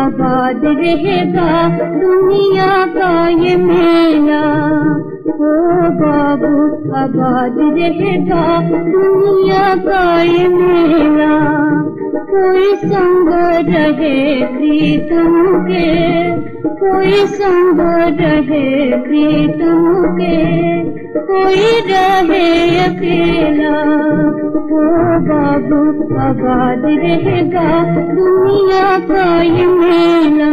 आबाद रहेगा दुनिया का ये मेला। ओ बाबू आबाद रहेगा दुनिया का ये मेला। कोई संग रहे प्रीतम के, कोई संग रहे प्रीतम के, कोई रहे अकेला। ओ बाबू आबाद रहेगा दुनिया का ये मेला।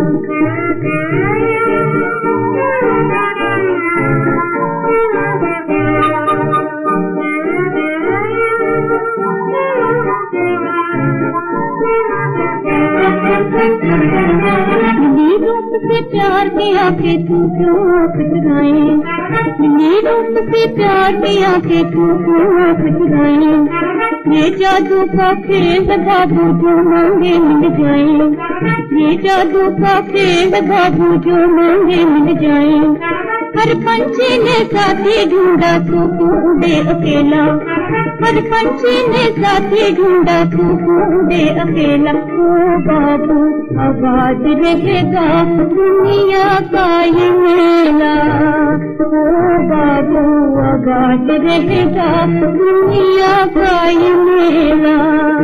रूप से प्यार किया के तू क्यों खिचगाए, रूप से प्यार किया के तू क्यों खिचगाए। ये जादू का खेल बाबू जो मांगे मिल जाए, ये जादू का खेल बाबू जो मांगे मिल जाए। हर पंछी ने साथी ढूंढा तू उड़े अकेला, हर पंछी ने साथी ढूंढा तू उड़े अकेला। ओ बाबू आबाद रहेगा दुनिया का ये मेला। ओ बाबू आबाद रहेगा दुनिया का ये मेला।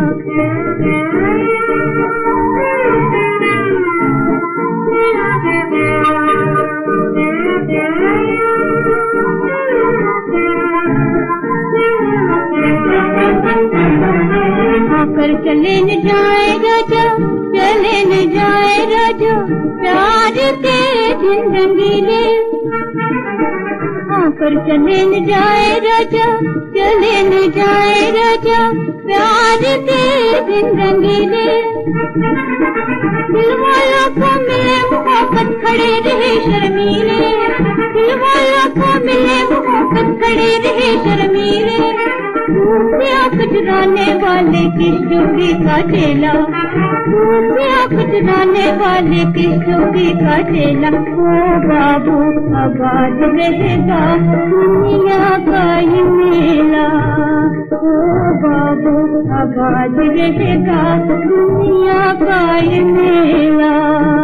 आकर चले न जाए राजा, चले न जाए राजा, प्यार के दिन रंगीले। आकर चले न जाए राजा, चले न जाए राजा, प्यार के दिन रंगीले। दिल वालों को मिले मोहब्बत खड़े रहे शर्मीले, दिल वालों को मिले मोहब्बत खड़े रहे शर्मीले। कचराने वाले किस जोगी का चेला, कचराने वाले किस जोगी का चेला। ओ बाबू आबाद रहेगा दुनिया का ये मेला। ओ बाबू आबाद रहेगा दुनिया का ये मेला।